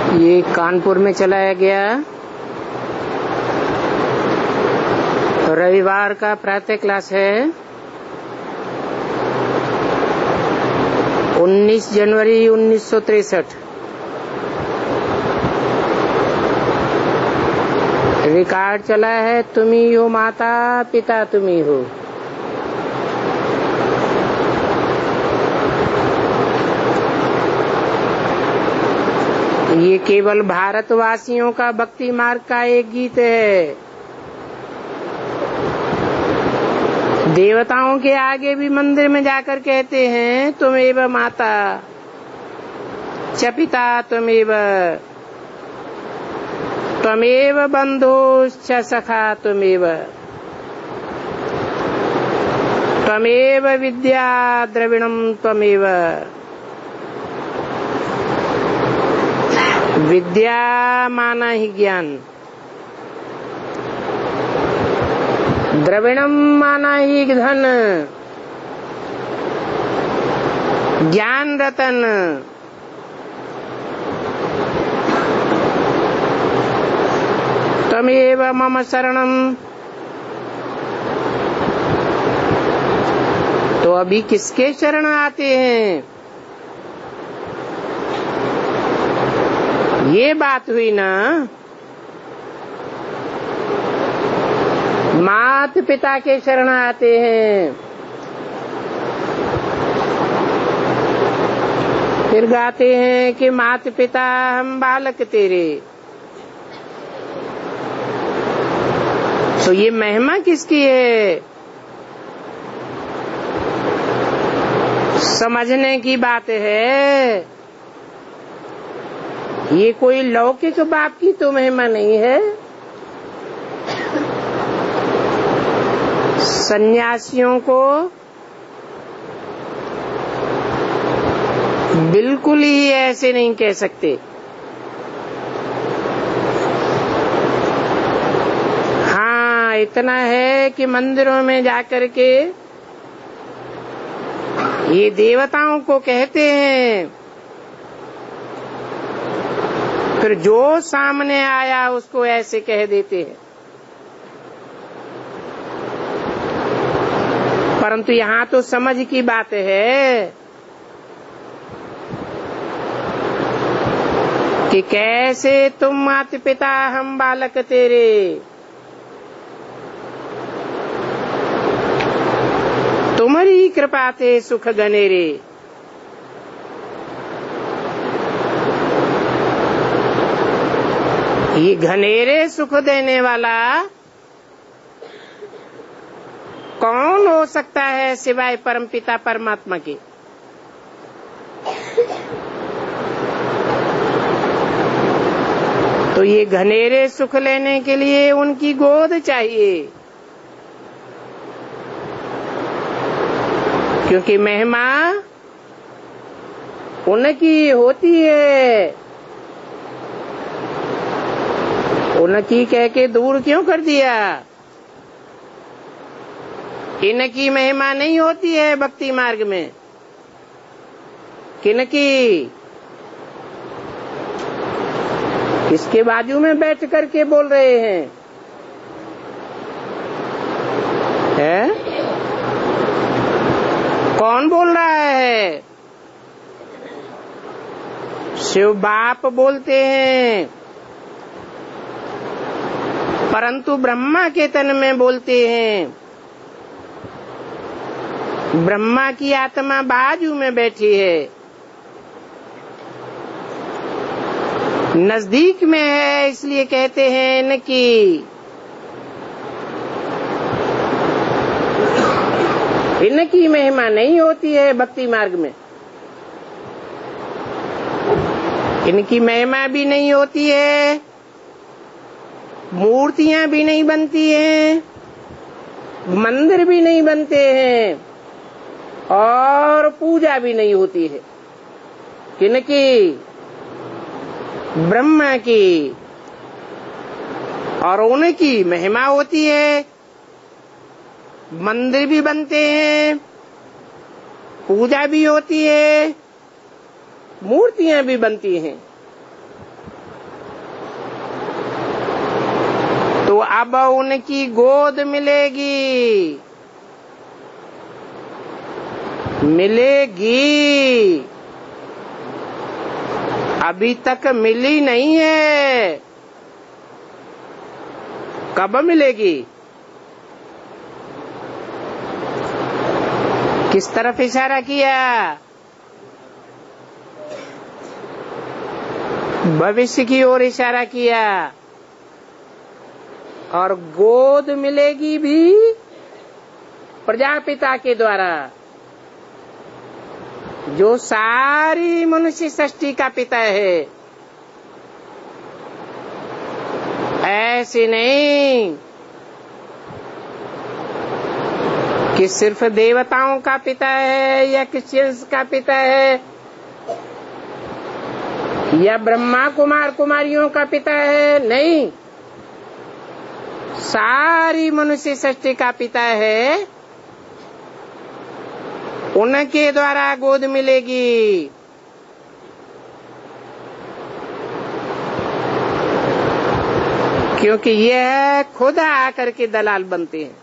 ये कानपुर में चलाया गया रविवार का प्रातः क्लास है। 19 जनवरी 1963। रिकॉर्ड चला है तुम ही हो माता पिता तुम ही हो। ये केवल भारतवासियों का भक्ति मार्ग का एक गीत है। देवताओं के आगे भी मंदिर में जाकर कहते हैं तुमेव माता च पिता तुमेव त्वमेव बंधुश्च सखा तुमेव त्वमेव विद्या द्रविणं त्वमेव। विद्या माना ही ज्ञान, द्रविणम माना ही धन, ज्ञान रतन। त्वमेव मम शरणम। तो अभी किसके शरण आते हैं? ये बात हुई ना। मात पिता के शरण आते हैं। फिर गाते हैं कि मात पिता हम बालक तेरे। तो ये महिमा किसकी है? समझने की बात है। ये कोई लौकिक बाप की तो महिमा नहीं है। सन्यासियों को बिल्कुल ही ऐसे नहीं कह सकते। हाँ, इतना है कि मंदिरों में जाकर के ये देवताओं को कहते हैं, फिर जो सामने आया उसको ऐसे कह देते हैं। परंतु यहाँ तो समझ की बात है कि कैसे तुम माता पिता हम बालक तेरे। तुम्हारी कृपा ते सुख गनेरे। ये घनेरे सुख देने वाला कौन हो सकता है सिवाय परमपिता परमात्मा के? तो ये घनेरे सुख लेने के लिए उनकी गोद चाहिए, क्योंकि महिमा उनकी होती है। उनकी कह के दूर क्यों कर दिया? इनकी महिमा नहीं होती है भक्ति मार्ग में। किनकी? किसके बाजू में बैठ करके बोल रहे हैं? हैं? कौन बोल रहा है? शिव बाप बोलते हैं, परंतु ब्रह्मा के तन में बोलते हैं। ब्रह्मा की आत्मा बाजू में बैठी है, नजदीक में है, इसलिए कहते हैं इनकी। इनकी महिमा नहीं होती है भक्ति मार्ग में। इनकी महिमा भी नहीं होती है, मूर्तियां भी नहीं बनती हैं, मंदिर भी नहीं बनते हैं, और पूजा भी नहीं होती है। किनकी? ब्रह्मा की। और उनकी महिमा होती है, मंदिर भी बनते हैं, पूजा भी होती है, मूर्तियां भी बनती हैं। अब उनकी गोद मिलेगी, अभी तक मिली नहीं है। कब मिलेगी? किस तरफ इशारा किया? भविष्य की ओर इशारा किया। और गोद मिलेगी भी प्रजापिता के द्वारा, जो सारी मनुष्य सृष्टि का पिता है। ऐसे नहीं कि सिर्फ देवताओं का पिता है या क्रिश्चियंस का पिता है या ब्रह्मा कुमार कुमारियों का पिता है। नहीं, सारी मनुष्य सृष्टि का पिता है। उनके द्वारा गोद मिलेगी। क्योंकि यह खुद आकर के दलाल बनते हैं।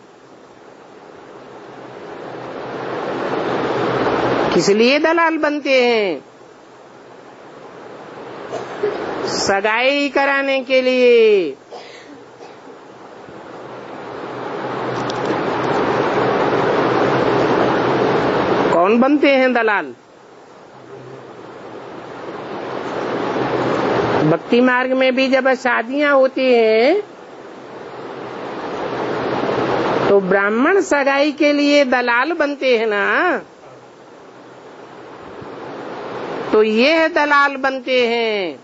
किस लिए दलाल बनते हैं? सगाई कराने के लिए। कौन बनते हैं दलाल? भक्ति मार्ग में भी जब शादियां होती हैं तो ब्राह्मण सगाई के लिए दलाल बनते हैं ना, तो ये दलाल बनते हैं।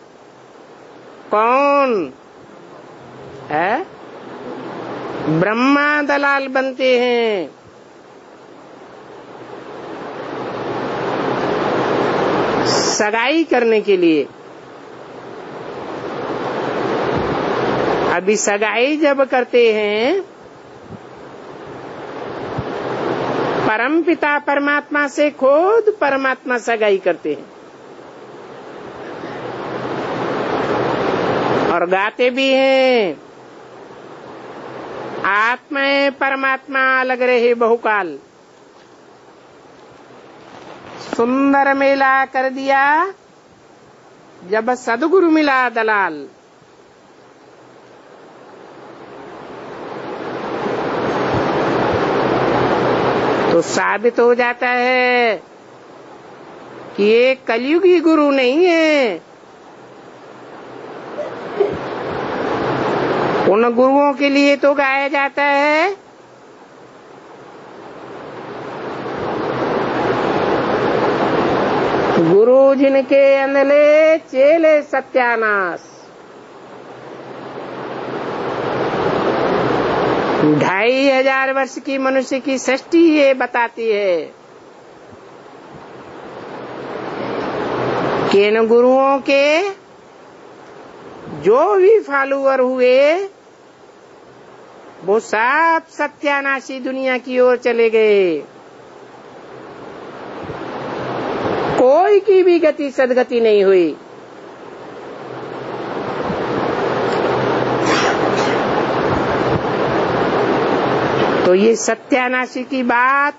कौन है? ब्रह्मा दलाल बनते हैं। सगाई करने के लिए। अभी सगाई जब करते हैं, परम पिता परमात्मा से खुद परमात्मा सगाई करते हैं और गाते भी हैं, आत्मा परमात्मा अलग रहे बहुकाल। सुंदर मेला कर दिया जब सदगुरु मिला दलाल। तो साबित हो जाता है कि ये कलयुगी गुरु नहीं है। उन गुरुओं के लिए तो गाया जाता है गुरु जिनके अंधले चेले सत्यानाश। 2500 वर्ष की मनुष्य की सृष्टि ये बताती है कि इन गुरुओं के जो भी फॉलोअर हुए वो सब सत्यानाशी दुनिया की ओर चले गए। कोई की भी गति सदगति नहीं हुई। तो ये सत्यानाशी की बात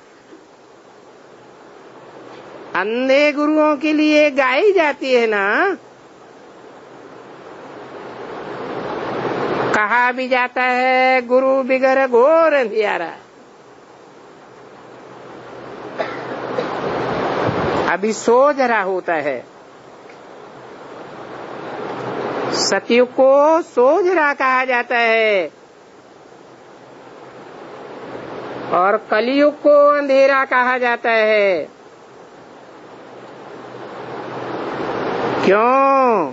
अंधे गुरुओं के लिए गाई जाती है ना। कहा भी जाता है गुरु बिगर घोर अंधियारा। अभी सोझरा होता है। सतयुग को सोझरा कहा जाता है और कलयुग को अंधेरा कहा जाता है। क्यों?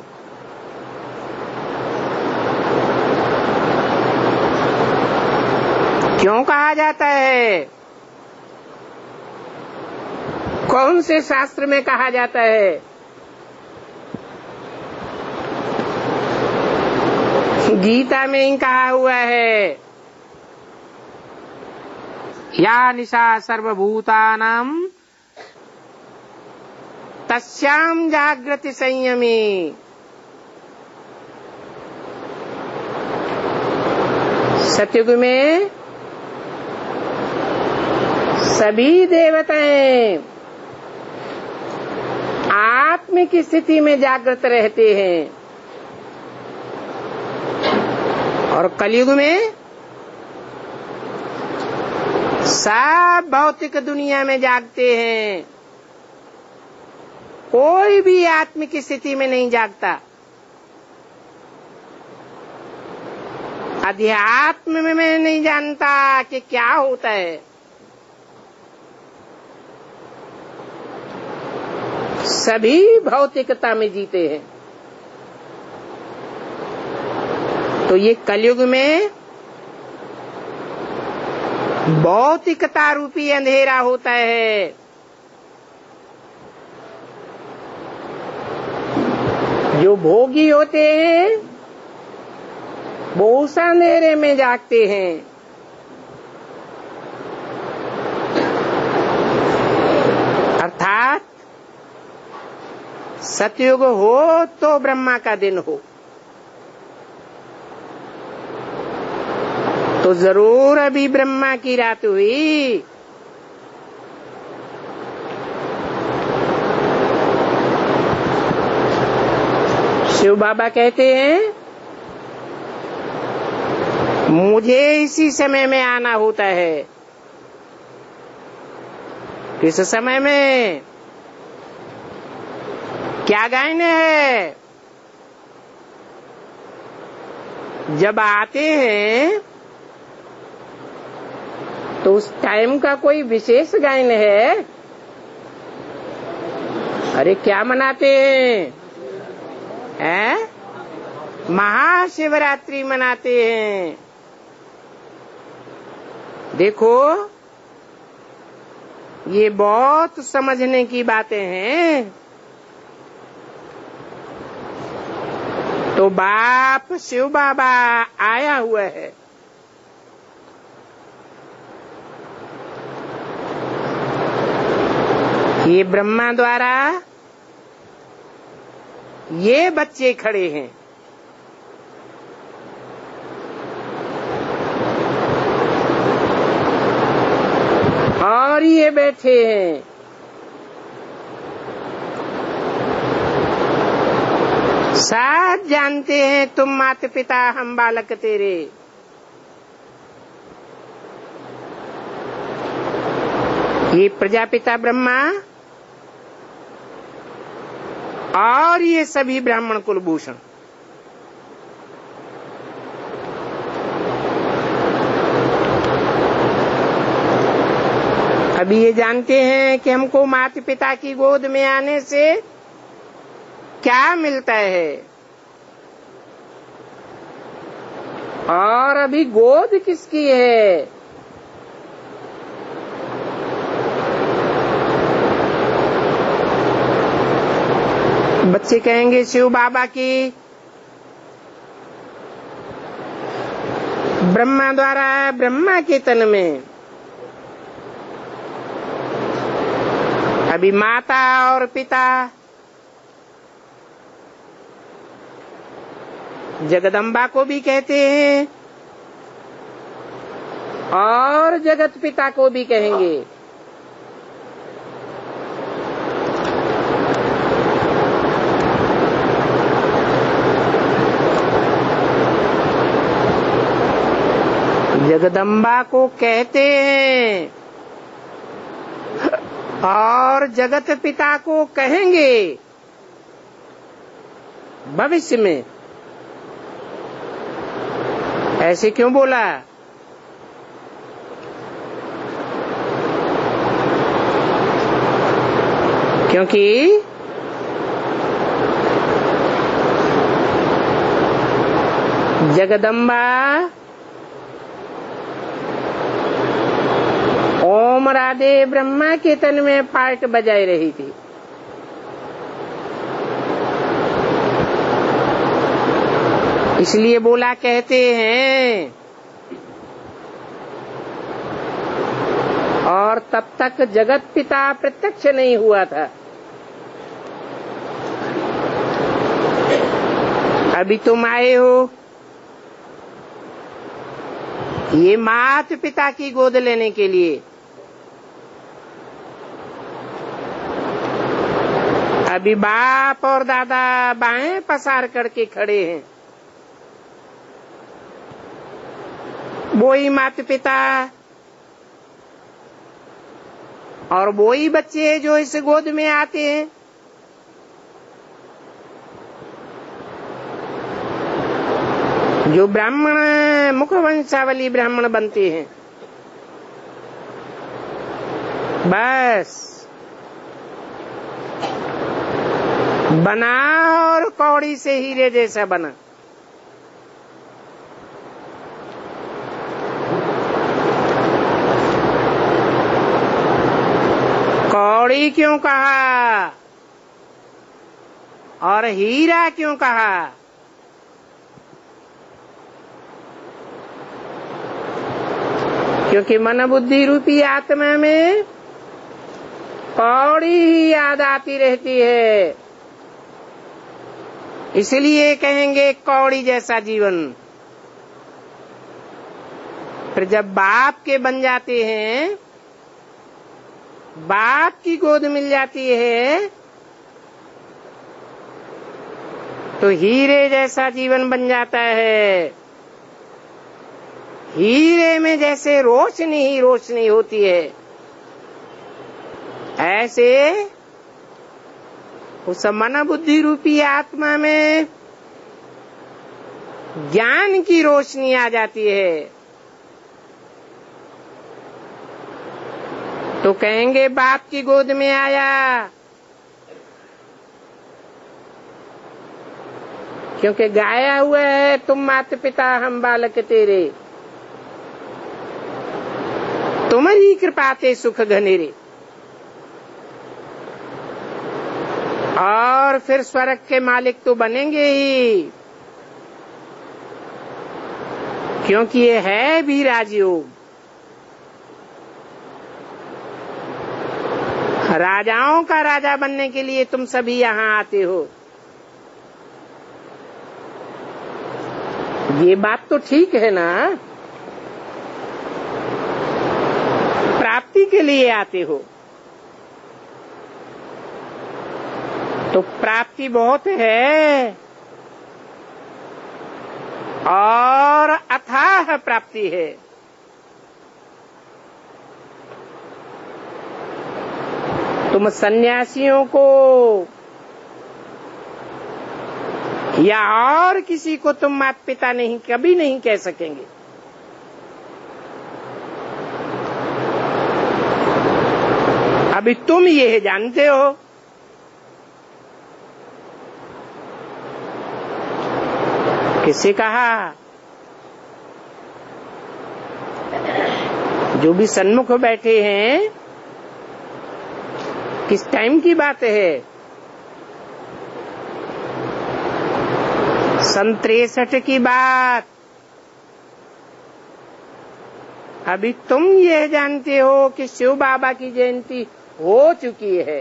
क्यों कहा जाता है? कौन से शास्त्र में कहा जाता है? गीता में ही कहा हुआ है, या निशा सर्वभूतानां तस्यां जागृति संयमी। सतयुग में सभी देवताएं आत्म की स्थिति में जागृत रहते हैं और कलयुग में सब भौतिक दुनिया में जागते हैं। कोई भी आत्म की स्थिति में नहीं जागता। अध्यात्म में नहीं जानता कि क्या होता है। सभी भौतिकता में जीते हैं। तो ये कलयुग में भौतिकता रूपी अंधेरा होता है। जो भोगी होते हैं वो उस अंधेरे में जागते हैं। अर्थात सतयुग हो तो ब्रह्मा का दिन हो तो जरूर अभी ब्रह्मा की रात हुई। शिव बाबा कहते हैं मुझे इसी समय में आना होता है। किस समय में? क्या गायने है? जब आते हैं तो उस टाइम का कोई विशेष गायन है? अरे क्या मनाते हैं? महाशिवरात्रि मनाते हैं। देखो ये बहुत समझने की बातें हैं। तो बाप शिव बाबा आया हुआ है। ये ब्रह्मा द्वारा ये बच्चे खड़े हैं। और ये बैठे हैं। सब जानते हैं तुम माता पिता हम बालक तेरे। ये प्रजापिता ब्रह्मा और ये सभी ब्राह्मण कुलभूषण अभी ये जानते हैं कि हमको माता पिता की गोद में आने से क्या मिलता है। और अभी गोद किसकी है? बच्चे कहेंगे शिव बाबा की। ब्रह्मा द्वारा ब्रह्मा के तन में अभी माता और पिता जगदम्बा को भी कहते हैं और जगत पिता को भी कहेंगे। जगदम्बा को कहते हैं और जगत पिता को कहेंगे भविष्य में। ऐसे क्यों बोला? क्योंकि जगदम्बा ओम राधे ब्रह्मा के तन में पार्ट बजाई रही थी। इसलिए बोला कहते हैं। और तब तक जगत पिता प्रत्यक्ष नहीं हुआ था। अभी तुम आए हो ये माता पिता की गोद लेने के लिए। अभी बाप और दादा बाहें पसार करके खड़े हैं, वही माता पिता और वही बच्चे जो इस गोद में आते हैं। जो ब्राह्मण मुखवंशावली ब्राह्मण बनते हैं, बस बना और कौड़ी से हीरे जैसा बना। कौड़ी क्यों कहा और हीरा क्यों कहा? क्योंकि मन बुद्धि रूपी आत्मा में कौड़ी ही याद आती रहती है, इसलिए कहेंगे कौड़ी जैसा जीवन। फिर जब बाप के बन जाते हैं, बाप की गोद मिल जाती है, तो हीरे जैसा जीवन बन जाता है। हीरे में जैसे रोशनी ही रोशनी होती है, ऐसे उस मन बुद्धि रूपी आत्मा में ज्ञान की रोशनी आ जाती है। तो कहेंगे बाप की गोद में आया, क्योंकि गाया हुआ है तुम माता पिता हम बालक तेरे, तुम्हारी कृपा ते सुख घनेरे। और फिर स्वर्ग के मालिक तो बनेंगे ही, क्योंकि ये है भी राजयोग। राजाओं का राजा बनने के लिए तुम सभी यहाँ आते हो। ये बात तो ठीक है ना? प्राप्ति के लिए आते हो, तो प्राप्ति बहुत है और अथाह प्राप्ति है। तुम सन्यासियों को या और किसी को तुम माता पिता नहीं कभी नहीं कह सकेंगे। अभी तुम ये जानते हो किससे कहा? जो भी सन्मुख बैठे हैं, किस टाइम की बात है? 63 की बात। अभी तुम ये जानते हो कि शिव बाबा की जयंती हो चुकी है।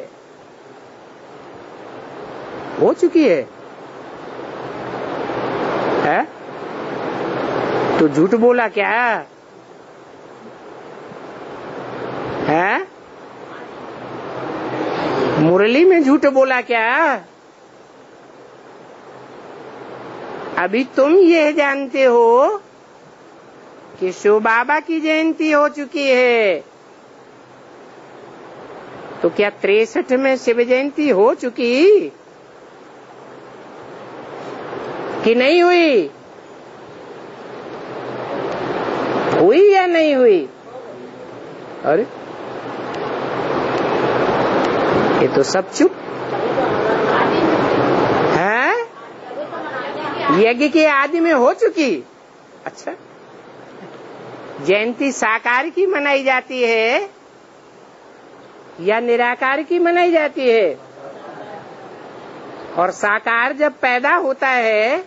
हो चुकी है? तो झूठ बोला क्या है? मुरली में झूठ बोला क्या? अभी तुम ये जानते हो कि शिव बाबा की जयंती हो चुकी है, तो क्या 63 में शिव जयंती हो चुकी कि नहीं हुई? हुई या नहीं हुई? अरे ये तो सब चुप है। यज्ञ के आदि में हो चुकी। अच्छा, जयंती साकार की मनाई जाती है या निराकार की मनाई जाती है? और साकार जब पैदा होता है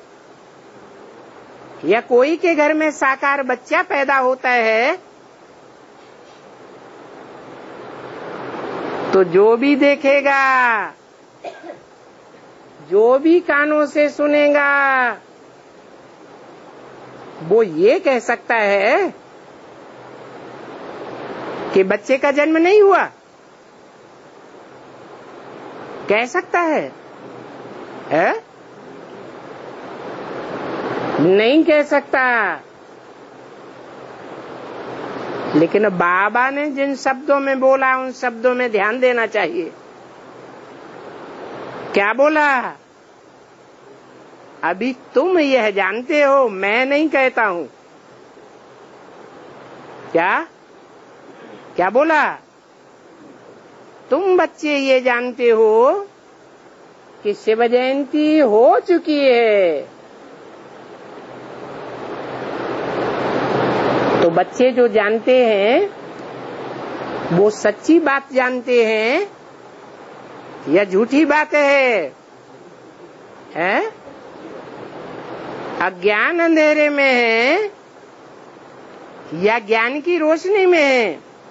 या कोई के घर में साकार बच्चा पैदा होता है, तो जो भी देखेगा, जो भी कानों से सुनेगा, वो ये कह सकता है कि बच्चे का जन्म नहीं हुआ? कह सकता है? नहीं कह सकता। लेकिन बाबा ने जिन शब्दों में बोला उन शब्दों में ध्यान देना चाहिए। क्या बोला? अभी तुम यह जानते हो, मैं नहीं कहता हूं। क्या बोला? तुम बच्चे ये जानते हो कि शिव जयंती हो चुकी है। तो बच्चे जो जानते हैं वो सच्ची बात जानते हैं या झूठी बात है? अज्ञान अंधेरे में है या ज्ञान की रोशनी में है?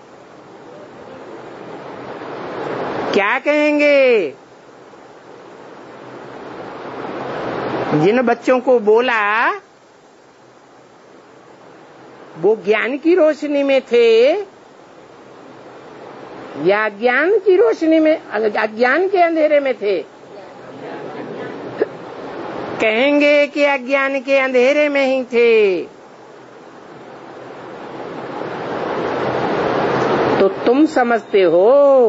क्या कहेंगे? जिन बच्चों को बोला वो ज्ञान की रोशनी में थे या अज्ञान की रोशनी में, अज्ञान के अंधेरे में थे? कहेंगे कि अज्ञान के अंधेरे में ही थे। तो तुम समझते हो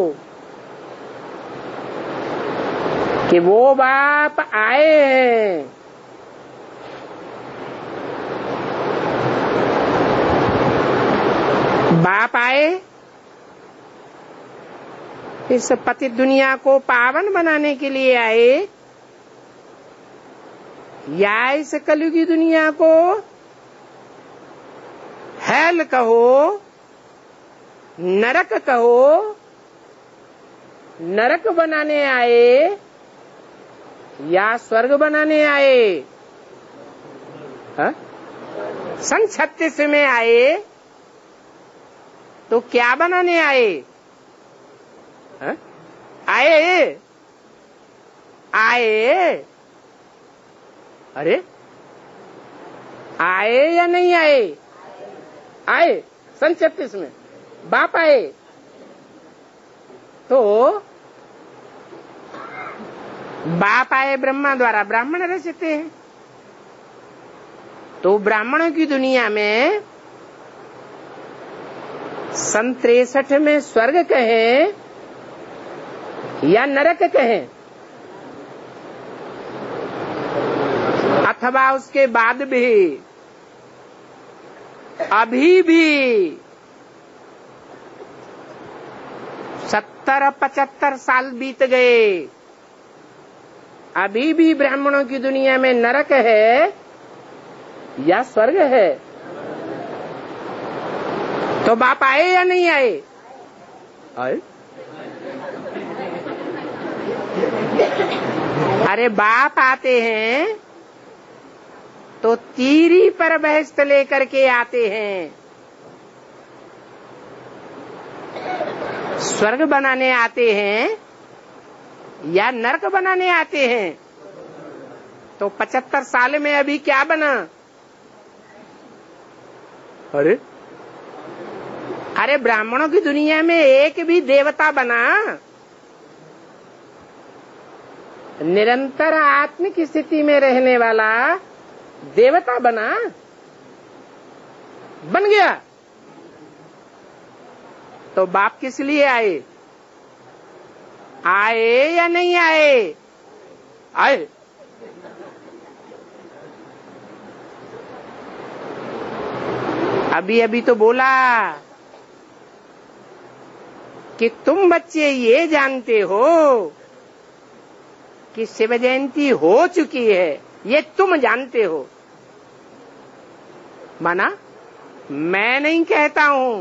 कि वो बाप आए हैं। बाप आए इस पतित दुनिया को पावन बनाने के लिए आए या इस कलयुगी दुनिया को हेल कहो, नरक कहो, नरक बनाने आए या स्वर्ग बनाने आए? सन 36 में आए तो क्या बनाने आए? आए? अरे आए या नहीं आए? आए सन 36 में बाप आए। तो बाप आए ब्रह्मा द्वारा, ब्राह्मण रचते हैं। तो ब्राह्मणों की दुनिया में सन 63 में स्वर्ग कहें या नरक कहें, अथवा उसके बाद भी अभी भी 70-75 साल बीत गए, अभी भी ब्राह्मणों की दुनिया में नरक है या स्वर्ग है? तो बाप आए या नहीं आए? आए? अरे बाप आते हैं तो तीरी पर बहस्त लेकर के आते हैं। स्वर्ग बनाने आते हैं या नरक बनाने आते हैं? तो 75 साल में अभी क्या बना? अरे ब्राह्मणों की दुनिया में एक भी देवता बना? निरंतर आत्मिक स्थिति में रहने वाला देवता बना? बन गया? तो बाप किस लिए आए? आए या नहीं आए? आए। अभी अभी तो बोला कि तुम बच्चे ये जानते हो कि शिव जयंती हो चुकी है, ये तुम जानते हो। माना मैं नहीं कहता हूं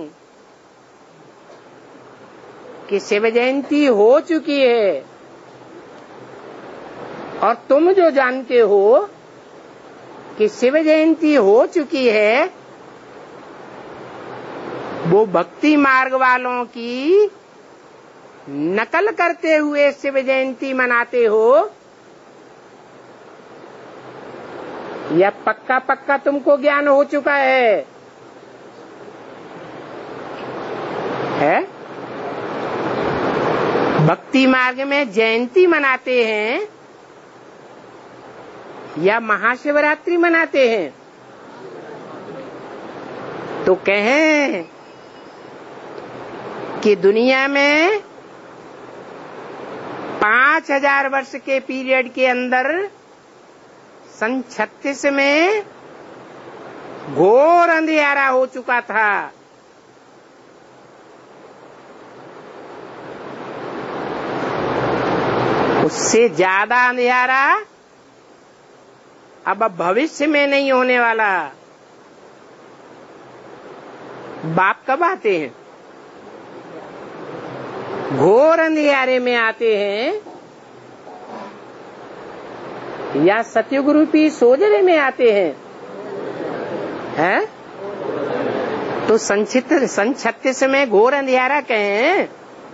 कि शिव जयंती हो चुकी है, और तुम जो जानते हो कि शिव जयंती हो चुकी है वो भक्ति मार्ग वालों की नकल करते हुए शिव जयंती मनाते हो, या पक्का पक्का तुमको ज्ञान हो चुका है? है। भक्ति मार्ग में जयंती मनाते हैं या महाशिवरात्रि मनाते हैं? तो कहें कि दुनिया में 5000 वर्ष के पीरियड के अंदर सन 36 में घोर अंधियारा हो चुका था। उससे ज्यादा अंधियारा अब भविष्य में नहीं होने वाला। बाप कब आते हैं? घोर अंधियारे में आते हैं या सतयुग रूपी सोजरे में आते हैं? हैं? तो सन 36 में घोर अंधियारा कहें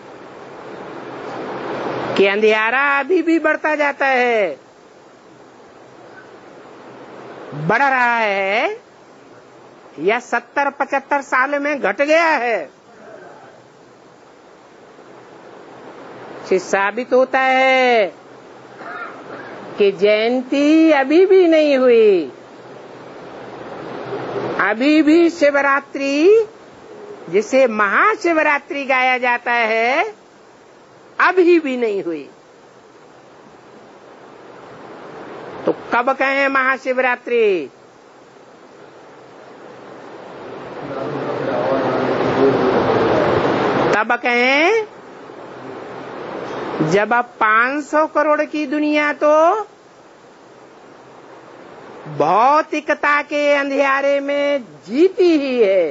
कि अंधियारा अभी भी बढ़ता जाता है, बढ़ रहा है, या 70-75 साल में घट गया है? साबित होता है कि जयंती अभी भी नहीं हुई, अभी भी शिवरात्रि जिसे महाशिवरात्रि गाया जाता है अभी भी नहीं हुई। तो कब कहें महाशिवरात्रि? तब कहें जब अब 500 करोड़ की दुनिया तो भौतिकता के अंधियारे में जीती ही है।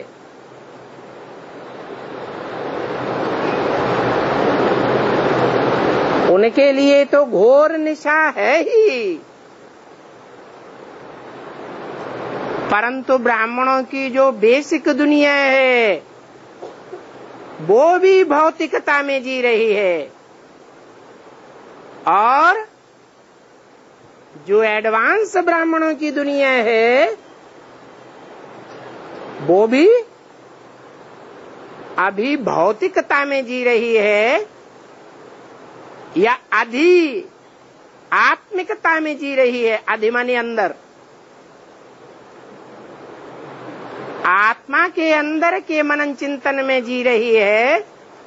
उनके लिए तो घोर निशा है ही, परंतु ब्राह्मणों की जो बेसिक दुनिया है वो भी भौतिकता में जी रही है, और जो एडवांस ब्राह्मणों की दुनिया है वो भी अभी भौतिकता में जी रही है या अधि आत्मिकता में जी रही है। अधि माने अंदर, आत्मा के अंदर के मनन चिंतन में जी रही है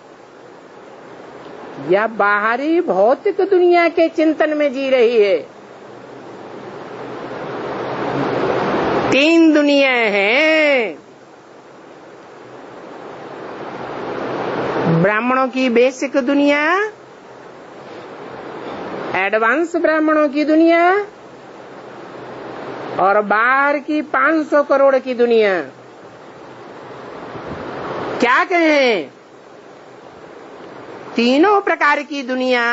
या बाहरी भौतिक दुनिया के चिंतन में जी रही है। 3 दुनिया हैं। ब्राह्मणों की बेसिक दुनिया, एडवांस ब्राह्मणों की दुनिया, और बाहर की 500 करोड़ की दुनिया। क्या कहें? तीनों प्रकार की दुनिया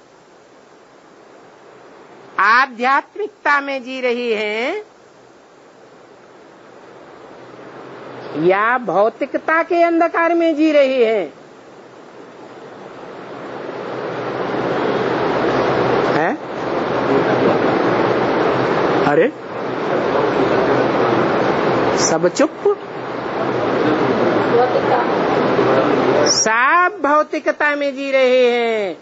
आध्यात्मिकता में जी रही है या भौतिकता के अंधकार में जी रही है? है? अरे सब चुप, सब भौतिकता में जी रहे हैं।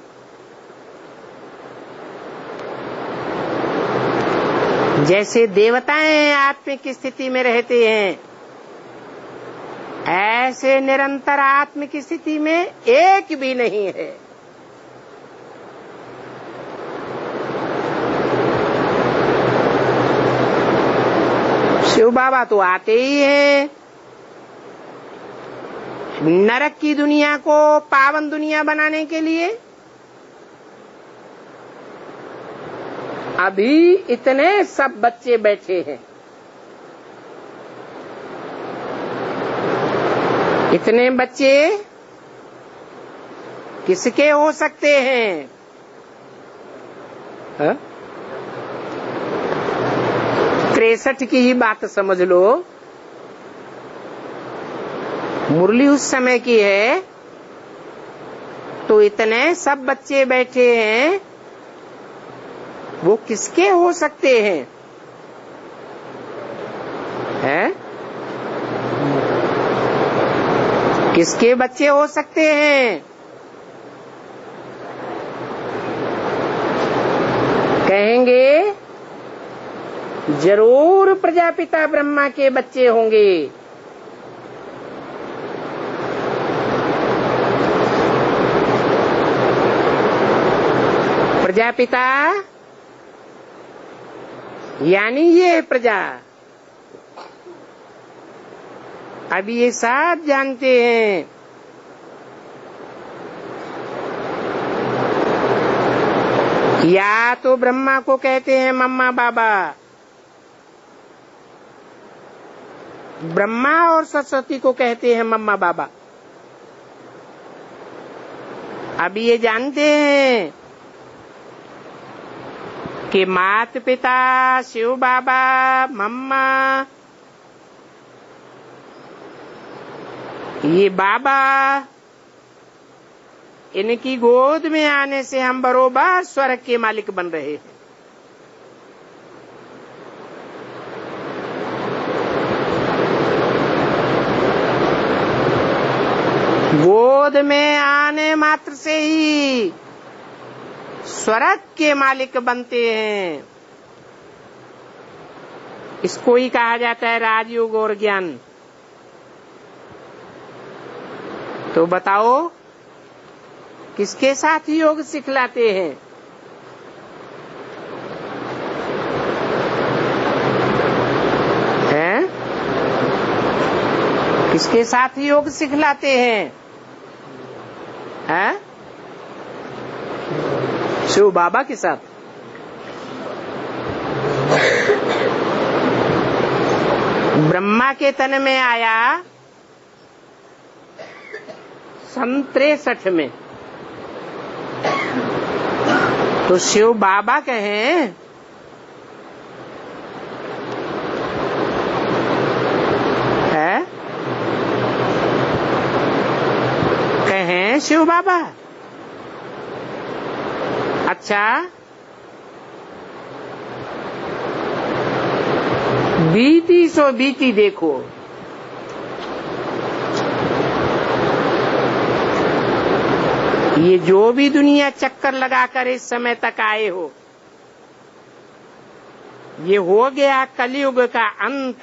जैसे देवताएं आत्मिक स्थिति में रहते हैं, ऐसे निरंतर आत्मिक स्थिति में एक भी नहीं है। शिव बाबा तो आते ही हैं नरक की दुनिया को पावन दुनिया बनाने के लिए। अभी इतने सब बच्चे बैठे हैं, इतने बच्चे किसके हो सकते हैं? 63 की ही बात समझ लो, मुरली उस समय की है, तो इतने सब बच्चे बैठे हैं, वो किसके हो सकते हैं? किसके बच्चे हो सकते हैं? कहेंगे जरूर प्रजापिता ब्रह्मा के बच्चे होंगे। प्रजापिता यानी ये प्रजा। अब ये सब जानते हैं या तो ब्रह्मा को कहते हैं मम्मा बाबा, ब्रह्मा और सरस्वती को कहते हैं मम्मा बाबा। अब ये जानते हैं कि मात पिता शिव बाबा मम्मा, ये बाबा, इनकी गोद में आने से हम बरोबर स्वर्ग के मालिक बन रहे हैं। गोद में आने मात्र से ही स्वर्ग के मालिक बनते हैं। इसको ही कहा जाता है राजयोग और ज्ञान। तो बताओ किसके साथ योग सिखलाते हैं? हैं? किसके साथ योग सिखलाते हैं? हैं? शिव बाबा के साथ। ब्रह्मा के तन में आया 63 में, तो शिव बाबा कहें है, कहें शिव बाबा। अच्छा, बीती सो बीती देखो। ये जो भी दुनिया चक्कर लगाकर इस समय तक आए हो, ये हो गया कलयुग का अंत।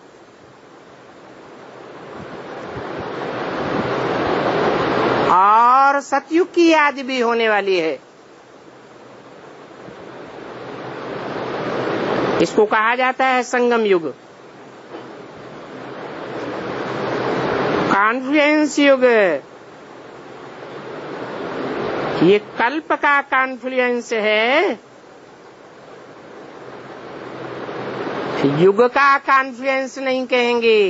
और सतयुग की याद भी होने वाली है। इसको कहा जाता है संगम युग, कॉन्फ्लुएंस युग। ये कल्प का कॉन्फ्लुएंस है, युग का कॉन्फ्लुएंस नहीं कहेंगे,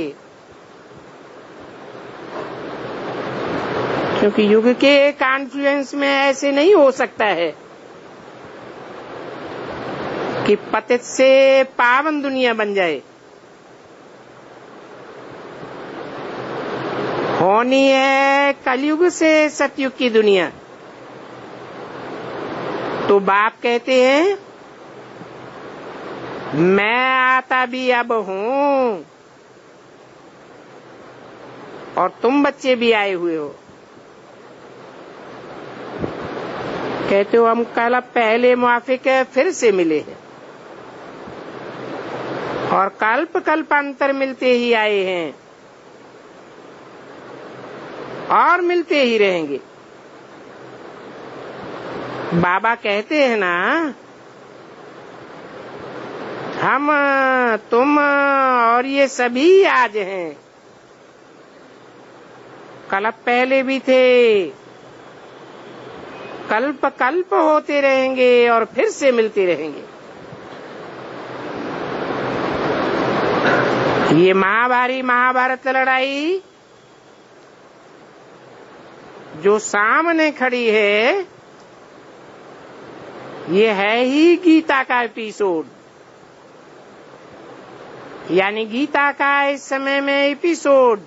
क्योंकि युग के कॉन्फ्लुएंस में ऐसे नहीं हो सकता है कि पतित से पावन दुनिया बन जाए। होनी है कलयुग से सतयुग की दुनिया। तो बाप कहते हैं मैं आता भी अब हूं और तुम बच्चे भी आए हुए हो। कहते हो हम कल पहले मुआफिक फिर से मिले हैं और कल्प कल्पांतर मिलते ही आए हैं और मिलते ही रहेंगे। बाबा कहते हैं ना, हम तुम और ये सभी आज हैं, कल्प पहले भी थे, कल्प कल्प होते रहेंगे और फिर से मिलते रहेंगे। ये महाभारी महाभारत लड़ाई जो सामने खड़ी है, ये है ही गीता का एपिसोड। यानी गीता का इस समय में एपिसोड,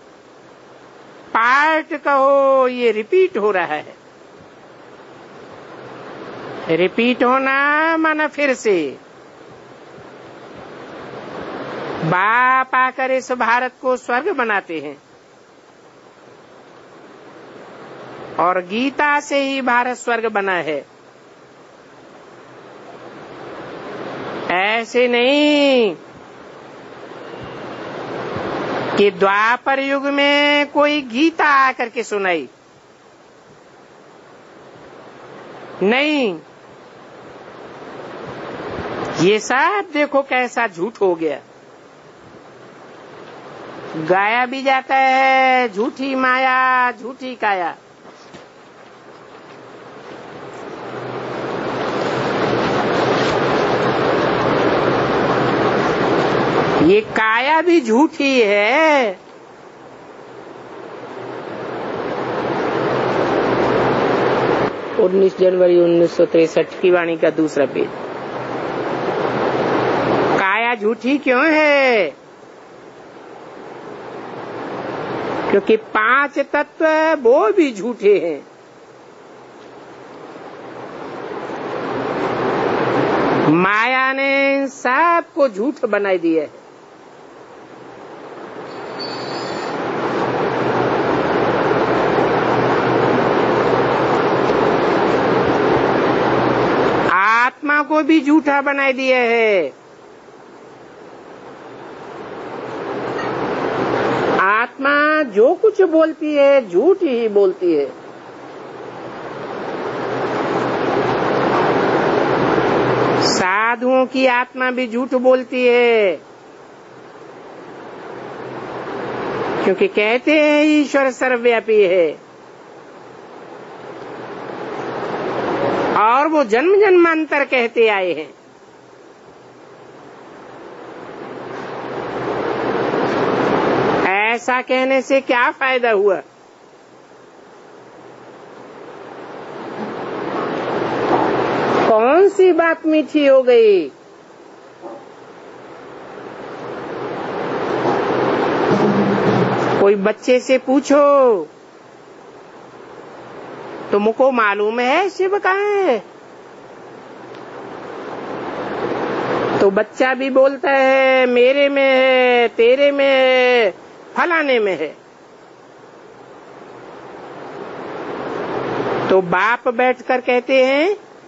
पार्ट कहो, ये रिपीट हो रहा है। रिपीट होना माना फिर से बाप आकर इस भारत को स्वर्ग बनाते हैं। और गीता से ही भारत स्वर्ग बना है। ऐसे नहीं कि द्वापर युग में कोई गीता आकर के सुनाई, नहीं, ये सब देखो कैसा झूठ हो गया। गाया भी जाता है झूठी माया झूठी काया। ये काया भी झूठी है। 19 जनवरी 1963 की वाणी का दूसरा पेज। काया झूठी क्यों है? क्योंकि 5 तत्व वो भी झूठे हैं। माया ने सबको झूठ बना दिया है। आत्मा को भी झूठा बना दिया है। आत्मा जो कुछ बोलती है झूठ ही बोलती है। साधुओं की आत्मा भी झूठ बोलती है, क्योंकि कहते हैं ईश्वर सर्वव्यापी है और वो जन्म जन्मांतर कहते आए हैं। ऐसा कहने से क्या फायदा हुआ? कौन सी बात मीठी हो गई? कोई बच्चे से पूछो तुमको मालूम है शिव कहाँ है? तो बच्चा भी बोलता है मेरे में है, तेरे में है, फलाने में है। तो बाप बैठकर कहते हैं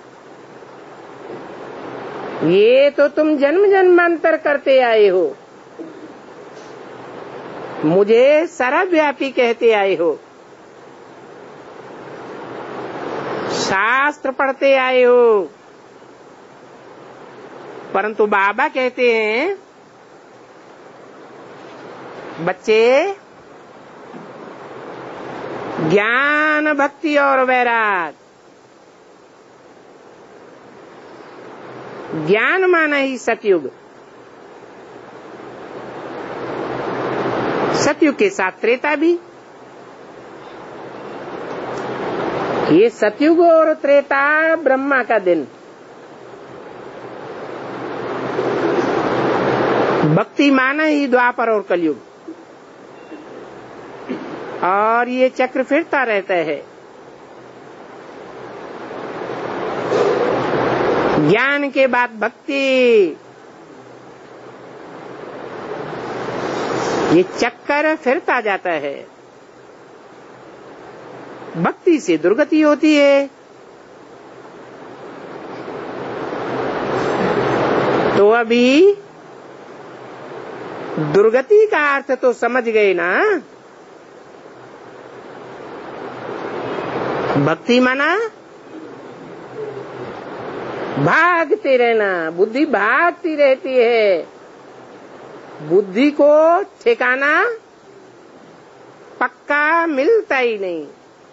ये तो तुम जन्म जन्मांतर करते आए हो, मुझे सर्वव्यापी कहते आए हो, शास्त्र पढ़ते आए हो। परंतु बाबा कहते हैं बच्चे ज्ञान भक्ति और वैराग, ज्ञान माना ही सतयुग, सतयुग के साथ त्रेता भी। ये सतयुग और त्रेता ब्रह्मा का दिन, भक्ति माना ही द्वापर और कलयुग। और ये चक्र फिरता रहता है। ज्ञान के बाद भक्ति, ये चक्कर फिरता जाता है। भक्ति से दुर्गति होती है। तो अभी दुर्गति का अर्थ तो समझ गए ना? भक्ति माना भागते रहना, बुद्धि भागती रहती है। बुद्धि को ठिकाना पक्का मिलता ही नहीं,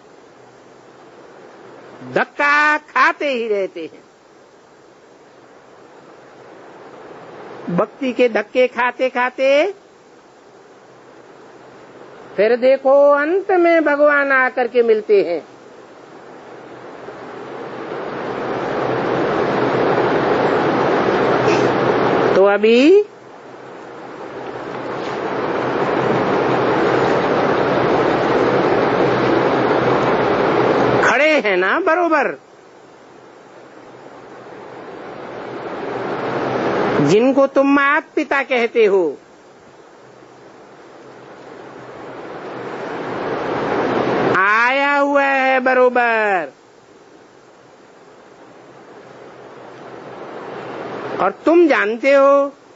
धक्का खाते ही रहते हैं। भक्ति के धक्के खाते खाते फिर देखो अंत में भगवान आकर के मिलते हैं। तो अभी खड़े हैं ना बरोबर, जिनको तुम माता पिता कहते हो, आया हुआ है बरोबर। और तुम जानते हो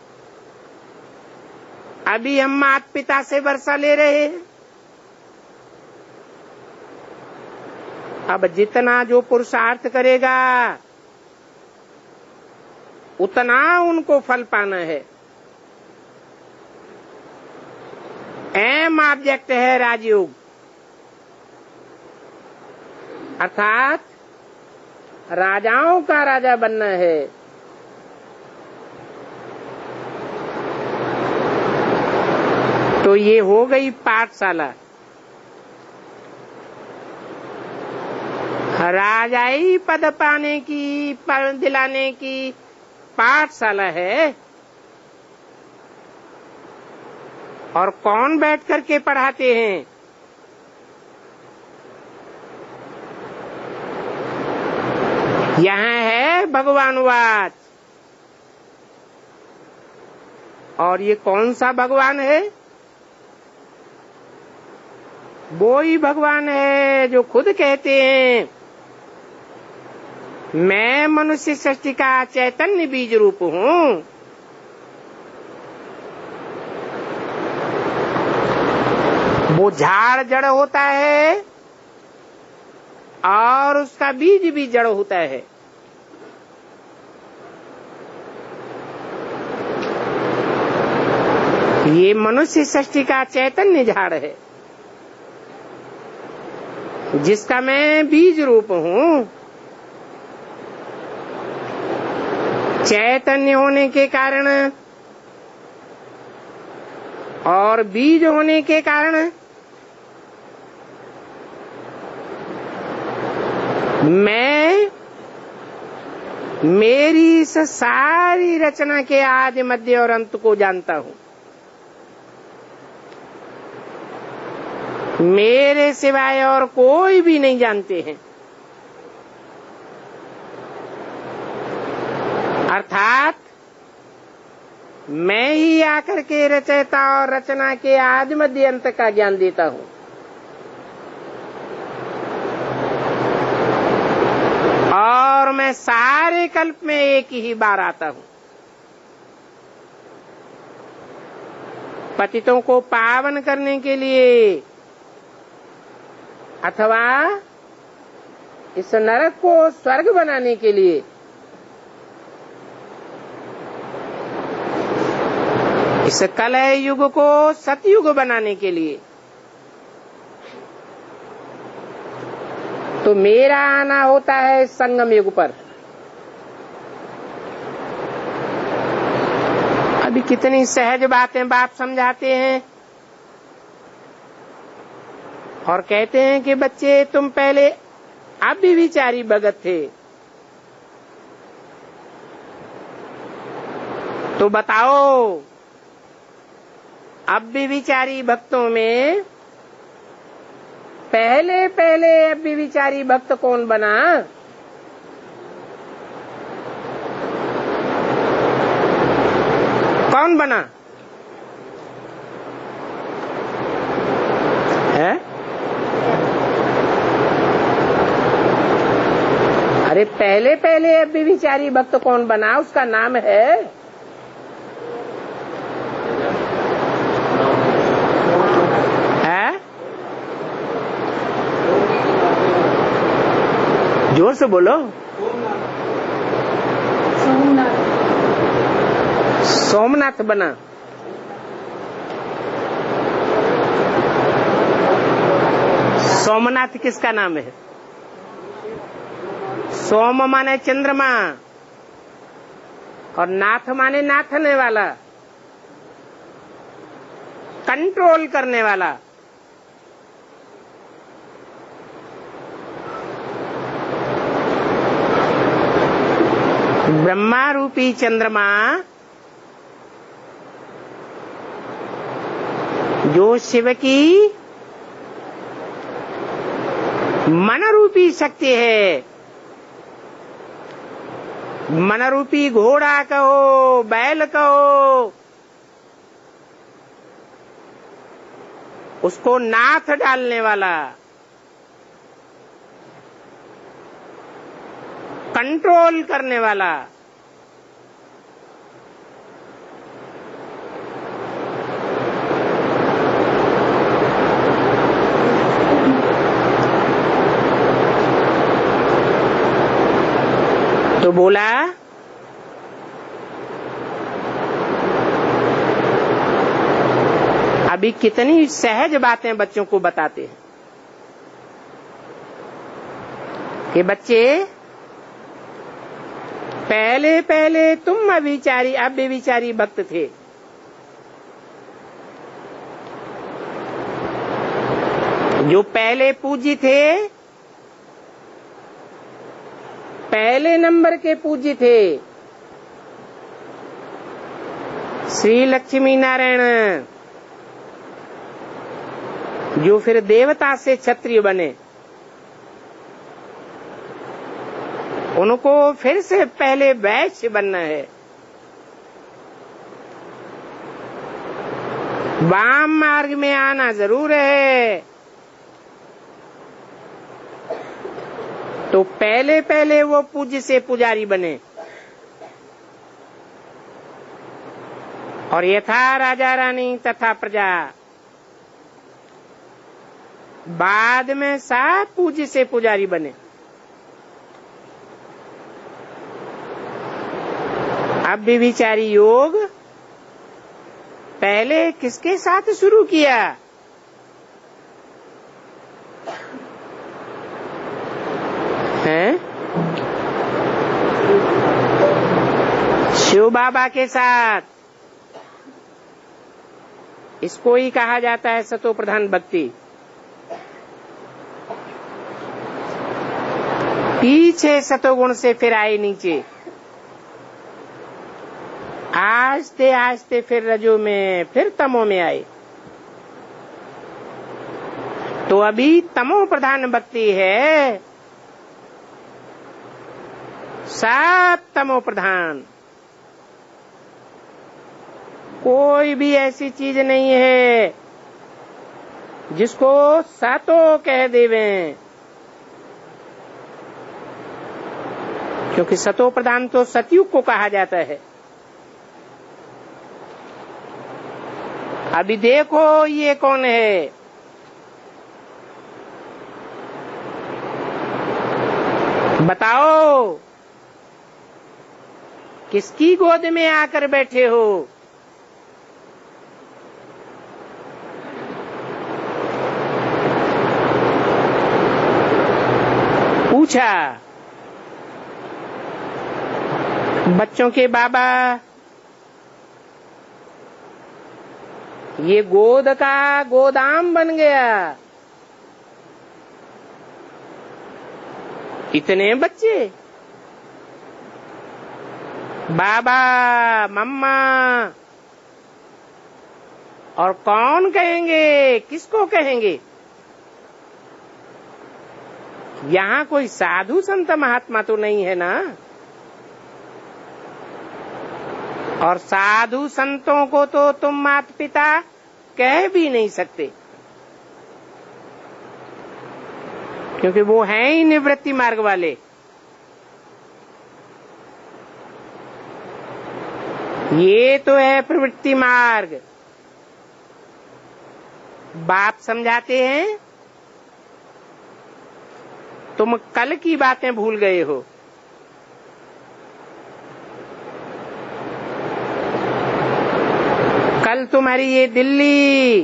अभी हम माता पिता से वर्षा ले रहे हैं। अब जितना जो पुरुषार्थ करेगा उतना उनको फल पाना है। एम ऑब्जेक्ट है राजयोग, अर्थात राजाओं का राजा बनना है। तो ये हो गई पाठशाला। राजाई पद पाने की, पद दिलाने की पाठशाला है। और कौन बैठ करके पढ़ाते हैं? यहाँ है भगवानवाद। और ये कौन सा भगवान है? वो ही भगवान है जो खुद कहते हैं मैं मनुष्य सृष्टि का चैतन्य बीज रूप हूँ। वो झाड़ जड़ होता है और उसका बीज भी जड़ होता है। ये मनुष्य सृष्टि का चैतन्य झाड़ है जिसका मैं बीज रूप हूँ। चैतन्य होने के कारण और बीज होने के कारण मैं मेरी इस सारी रचना के आदि मध्य और अंत को जानता हूँ। मेरे सिवाय और कोई भी नहीं जानते हैं। अर्थात मैं ही आकर के रचयिता और रचना के आदि मध्य अंत का ज्ञान देता हूँ। और मैं सारे कल्प में एक ही बार आता हूँ। पतितों को पावन करने के लिए अथवा इस नरक को स्वर्ग बनाने के लिए इस कलह युग को सतयुग बनाने के लिए तो मेरा आना होता है संगम युग पर। अभी कितनी सहज बातें बाप समझाते हैं और कहते हैं कि बच्चे तुम पहले अब भी विचारी भगत थे, तो बताओ अब भी विचारी भक्तों में पहले पहले अब भी विचारी भक्त कौन बना? कौन बना है? अरे पहले पहले अब भी विचारी भक्त कौन बना? उसका नाम है जोर से बोलो। सोमनाथ बना। सोमनाथ किसका नाम है? सोम माने चंद्रमा और नाथ माने नाथने वाला, कंट्रोल करने वाला। ब्रह्मा रूपी चंद्रमा जो शिव की मन रूपी शक्ति है, मन रूपी घोड़ा कहो, बैल कहो, उसको नाथ डालने वाला, कंट्रोल करने वाला। तो बोला अभी कितनी सहज बातें बच्चों को बताते हैं कि बच्चे पहले पहले तुम अव्यभिचारी भक्त थे, जो पहले पूज्य थे, पहले नंबर के पूज्य थे श्री लक्ष्मी नारायण, जो फिर देवता से क्षत्रिय बने, उनको फिर से पहले वैश्य बनना है। वाम मार्ग में आना जरूर है। तो पहले पहले वो पूज्य से पुजारी बने, और यथा राजा रानी तथा प्रजा, बाद में सब पूज्य से पुजारी बने। अव्यभिचारी योग पहले किसके साथ शुरू किया? हैं? शिव बाबा के साथ। इसको ही कहा जाता है सतो प्रधान भक्ति। पीछे सतोगुण से फिर आए नीचे, आस्ते आस्ते फिर रजो में, फिर तमो में आए। तो अभी तमो प्रधान भक्ति है, सब तमो प्रधान। कोई भी ऐसी चीज नहीं है जिसको सतो कह देवें, क्योंकि सतो प्रधान तो सतयुग को कहा जाता है। अभी देखो ये कौन है? बताओ किसकी गोद में आकर बैठे हो? पूछा बच्चों के बाबा, ये गोद का गोदाम बन गया। इतने बच्चे, बाबा मम्मा, और कौन कहेंगे? किसको कहेंगे? यहाँ कोई साधु संत महात्मा तो नहीं है ना? और साधु संतों को तो तुम माता पिता कह भी नहीं सकते, क्योंकि वो हैं ही निवृत्ति मार्ग वाले। ये तो है प्रवृत्ति मार्ग। बाप समझाते हैं, तुम कल की बातें भूल गए हो। कल तुम्हारी ये दिल्ली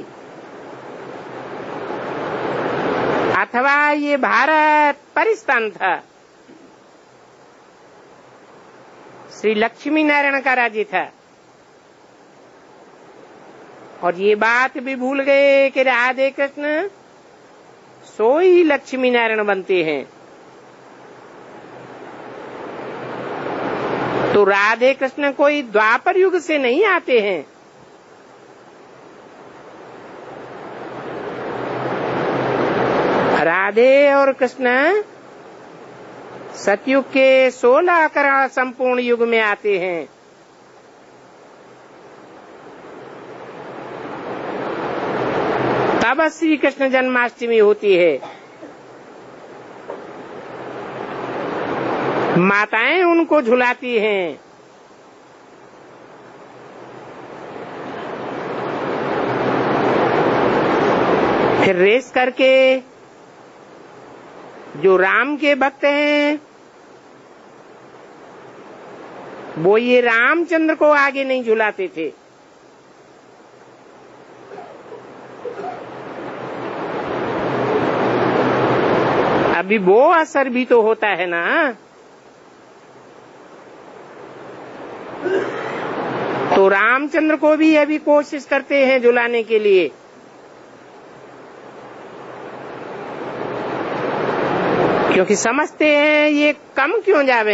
अथवा ये भारत परिस्थान था, श्री लक्ष्मी नारायण का राज्य था। और ये बात भी भूल गए कि राधे कृष्ण सोई लक्ष्मी नारायण बनते हैं। तो राधे कृष्ण कोई द्वापर युग से नहीं आते हैं। राधे और कृष्ण सतयुग के 16 करोड़ संपूर्ण युग में आते हैं। तब श्री कृष्ण जन्माष्टमी होती है। माताएं उनको झुलाती हैं। फिर रेस करके जो राम के भक्त हैं वो ये रामचंद्र को आगे नहीं झुलाते थे। अभी वो असर भी तो होता है ना। तो रामचंद्र को भी अभी कोशिश करते हैं झुलाने के लिए। क्योंकि समझते हैं ये कम क्यों जावे।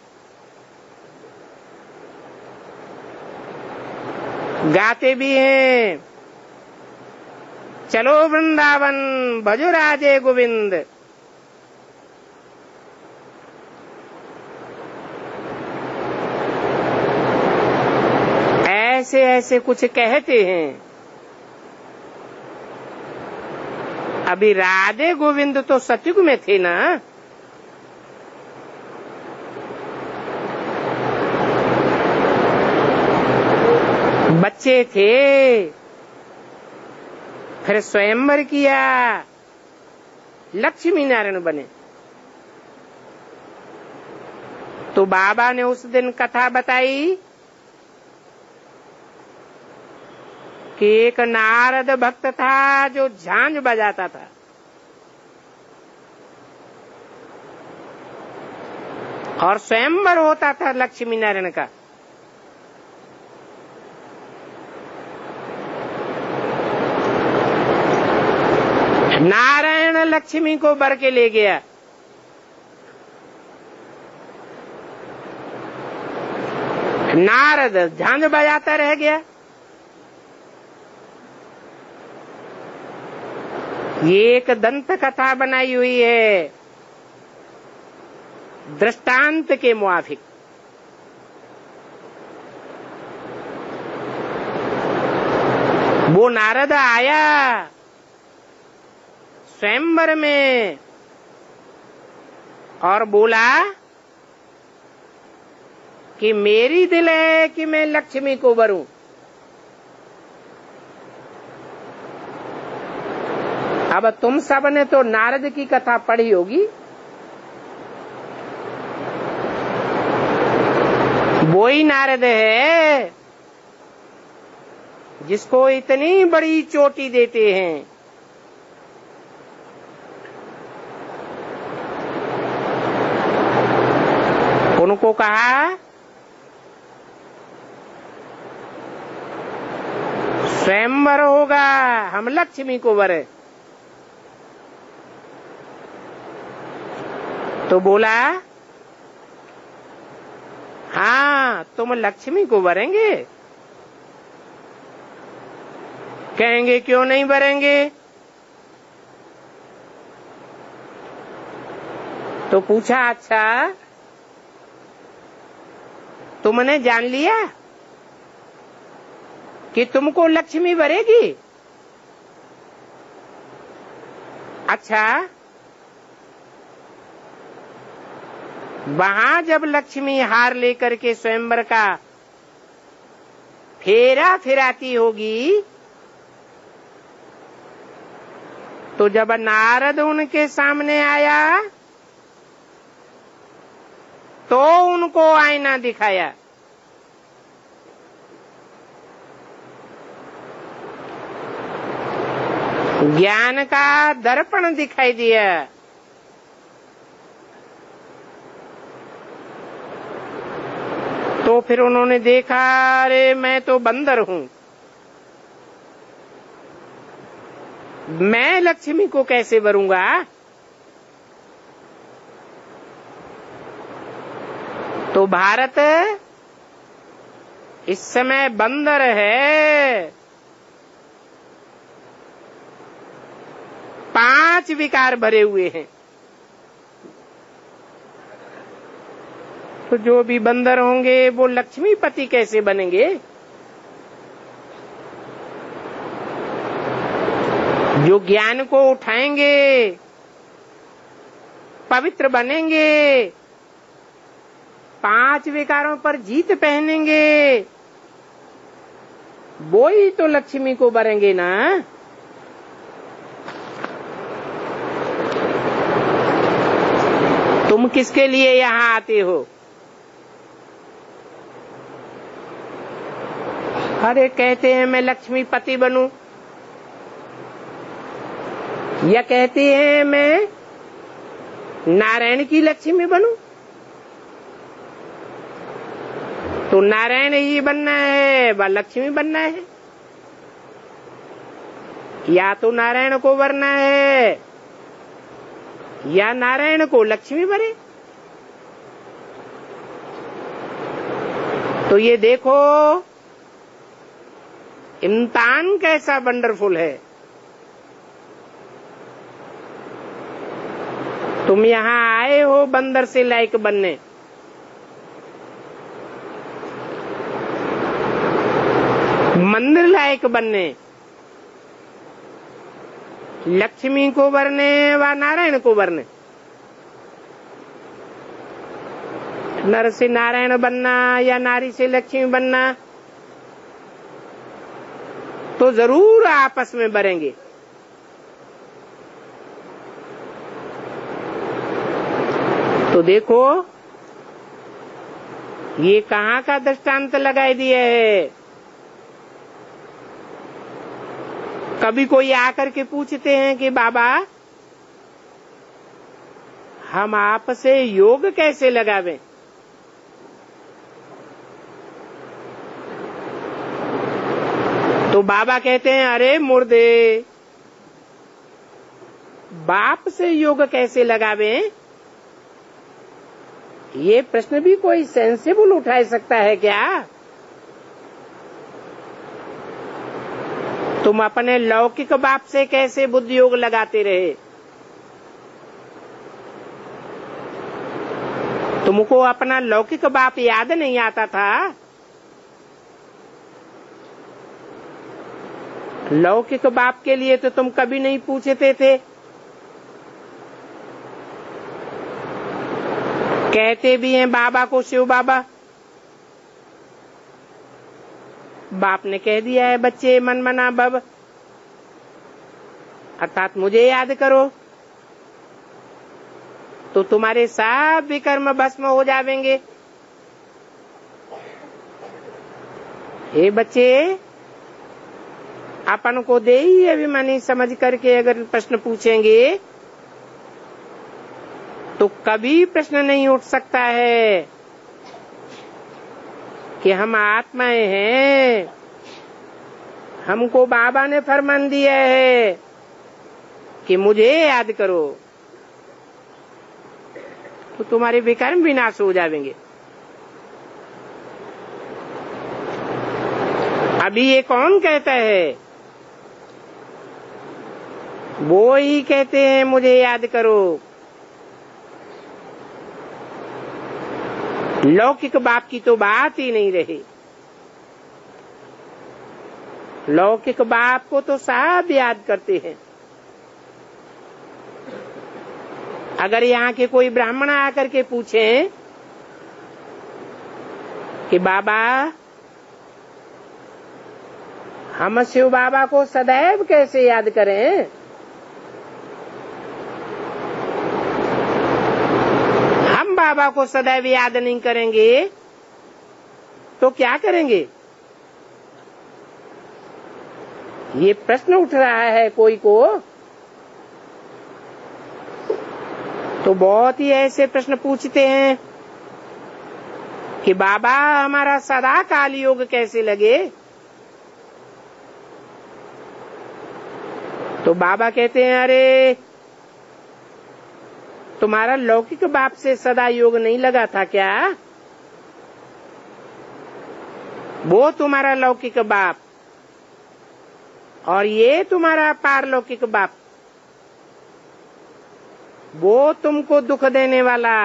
गाते भी हैं, चलो वृंदावन भजो राजे गोविंद। ऐसे ऐसे कुछ कहते हैं। अभी राधे गोविंद तो सतयुग में थे ना। बच्चे थे, फिर स्वयंवर किया, लक्ष्मी नारायण बने। तो बाबा ने उस दिन कथा बताई कि एक नारद भक्त था जो झांझ बजाता था। और स्वयंवर होता था लक्ष्मी नारायण का। नारायण लक्ष्मी को बर के ले गया। नारद झांझ बजाता रह गया। ये एक दंत कथा बनाई हुई है दृष्टांत के मुआफिक। वो नारद आया स्वयंवर में और बोला कि मेरी दिल है कि मैं लक्ष्मी को वरूं। अब तुम सब ने तो नारद की कथा पढ़ी होगी। वो ही नारद है जिसको इतनी बड़ी चोटी देते हैं। उनको कहा स्वयंवर होगा, हम लक्ष्मी को वरे। तो बोला हाँ तुम लक्ष्मी को वरेंगे। कहेंगे क्यों नहीं वरेंगे। तो पूछा अच्छा तुमने जान लिया कि तुमको लक्ष्मी वरेगी। अच्छा वहां जब लक्ष्मी हार लेकर के स्वयंवर का फेरा फिराती होगी तो जब नारद उनके सामने आया तो उनको आईना दिखाया। ज्ञान का दर्पण दिखाई दिया। तो फिर उन्होंने देखा अरे मैं तो बंदर हूं, मैं लक्ष्मी को कैसे वरूंगा। तो भारत इस समय बंदर है। 5 विकार भरे हुए हैं। तो जो भी बंदर होंगे वो लक्ष्मीपति कैसे बनेंगे। जो ज्ञान को उठाएंगे, पवित्र बनेंगे, 5 विकारों पर जीत पहनेंगे, वो ही तो लक्ष्मी को भरेंगे ना। तुम किसके लिए यहाँ आते हो? अरे कहते हैं मैं लक्ष्मीपति बनूं, या कहते हैं मैं नारायण की लक्ष्मी बनूं। तो नारायण ही बनना है व लक्ष्मी बनना है, या तो नारायण को वरना है या नारायण को लक्ष्मी बने। तो ये देखो इंसान कैसा वंडरफुल है। तुम यहाँ आए हो बंदर से लायक बनने, मंदिर लायक बनने, लक्ष्मी को वरने व नारायण को वरने। नर से नारायण बनना या नारी से लक्ष्मी बनना तो जरूर आपस में बरेंगे। तो देखो ये कहाँ का दृष्टांत लगाए दिए है। कभी कोई आकर के पूछते हैं कि बाबा हम आपस से योग कैसे लगावें? तो बाबा कहते हैं अरे मुर्दे, बाप से योग कैसे लगावें? ये प्रश्न भी कोई सेंसिबल उठा सकता है क्या? तुम अपने लौकिक बाप से कैसे बुद्धि योग लगाते रहे? तुमको अपना लौकिक बाप याद नहीं आता था? लौकिक बाप के लिए तो तुम कभी नहीं पूछते थे। कहते भी हैं बाबा को शिव बाबा। बाप ने कह दिया है बच्चे मन मना भव, अर्थात मुझे याद करो तो तुम्हारे सब विकर्म भस्म हो जाएंगे। हे बच्चे, अपन को दे ही अभिमानी समझ करके अगर प्रश्न पूछेंगे तो कभी प्रश्न नहीं उठ सकता है कि हम आत्माएं हैं, हमको बाबा ने फरमान दिया है कि मुझे याद करो, तो तुम्हारे विकर्म विनाश हो जाएंगे। अभी ये कौन कहता है? वो ही कहते हैं मुझे याद करो। लौकिक बाप की तो बात ही नहीं रही। लौकिक बाप को तो सब याद करते हैं। अगर यहाँ के कोई ब्राह्मण आकर के पूछे कि बाबा हम शिव बाबा को सदैव कैसे याद करें? हम बाबा को सदैव याद नहीं करेंगे तो क्या करेंगे? ये प्रश्न उठ रहा है कोई को। तो बहुत ही ऐसे प्रश्न पूछते हैं कि बाबा हमारा सदा काल योग कैसे लगे? तो बाबा कहते हैं अरे तुम्हारा लौकिक बाप से सदा योग नहीं लगा था क्या? वो तुम्हारा लौकिक बाप और ये तुम्हारा पारलौकिक बाप, वो तुमको दुख देने वाला,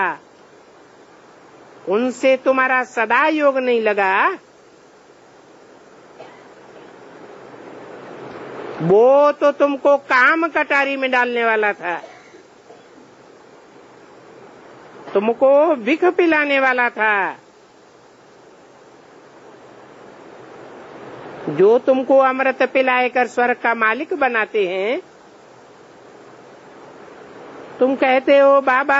उनसे तुम्हारा सदा योग नहीं लगा। वो तो तुमको काम कटारी में डालने वाला था। तुमको विख पिलाने वाला था, जो तुमको अमृत पिलाकर स्वर्ग का मालिक बनाते हैं। तुम कहते हो बाबा,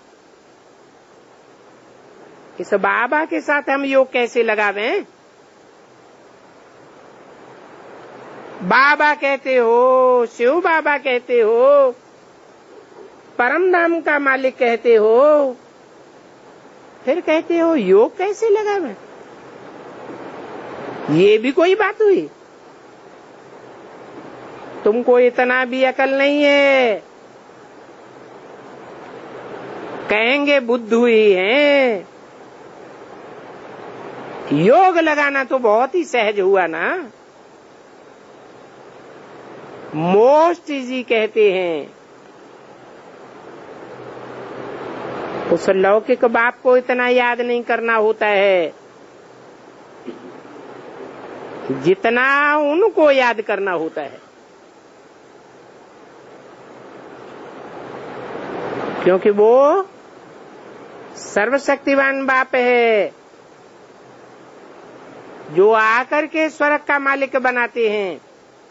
इस बाबा के साथ हम योग कैसे लगावें? बाबा कहते हो, शिव बाबा कहते हो, परम धाम का मालिक कहते हो, फिर कहते हो योग कैसे लगावें? ये भी कोई बात हुई? तुमको इतना भी अकल नहीं है। कहेंगे बुद्ध हुई है। योग लगाना तो बहुत ही सहज हुआ ना। मोस्ट इजी कहते हैं। उस लौकिक बाप को इतना याद नहीं करना होता है जितना उनको याद करना होता है, क्योंकि वो सर्वशक्तिवान बाप है, जो आकर के स्वर्ग का मालिक बनाते हैं।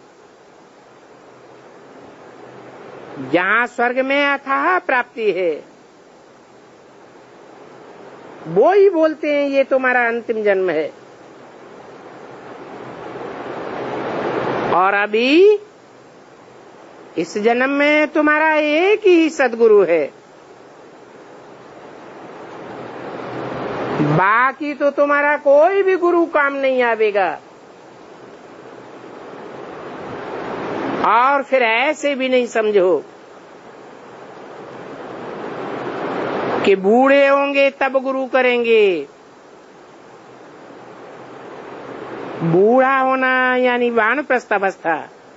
जहाँ स्वर्ग में अथाह प्राप्ति है, वो ही बोलते हैं ये तुम्हारा अंतिम जन्म है। और अभी इस जन्म में तुम्हारा एक ही सद्गुरु है, बाकी तो तुम्हारा कोई भी गुरु काम नहीं आवेगा। और फिर ऐसे भी नहीं समझो कि बूढ़े होंगे तब गुरु करेंगे। बूढ़ा होना यानी वानप्रस्थ अवस्था।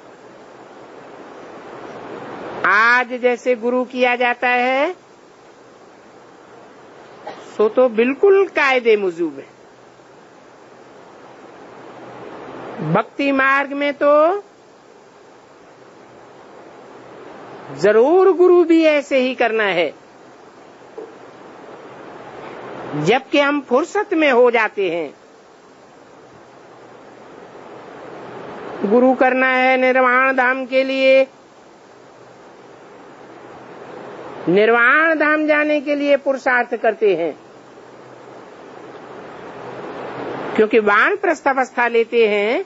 आज जैसे गुरु किया जाता है सो तो बिल्कुल कायदे मुजूब है। भक्ति मार्ग में तो जरूर गुरु भी ऐसे ही करना है। जबकि हम फुर्सत में हो जाते हैं, गुरु करना है निर्वाण धाम के लिए, निर्वाण धाम जाने के लिए पुरुषार्थ करते हैं, क्योंकि वानप्रस्थ अवस्था लेते हैं,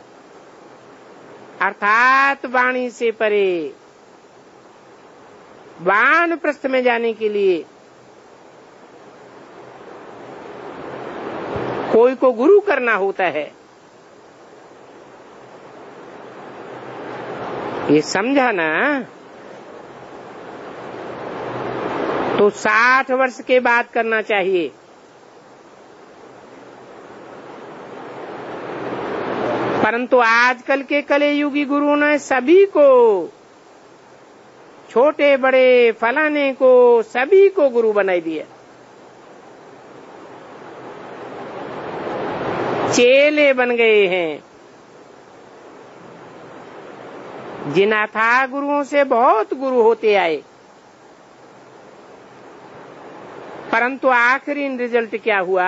अर्थात वाणी से परे वानप्रस्थ में जाने के लिए कोई को गुरु करना होता है। ये समझा ना? तो 60 वर्ष के बाद करना चाहिए। परंतु आजकल के कलयुगी गुरुओं ने सभी को, छोटे बड़े फलाने को, सभी को गुरु बनाई दिया। चेले बन गए हैं। जिन अथाह गुरुओं से बहुत गुरु होते आए, परंतु आखिरी रिजल्ट क्या हुआ?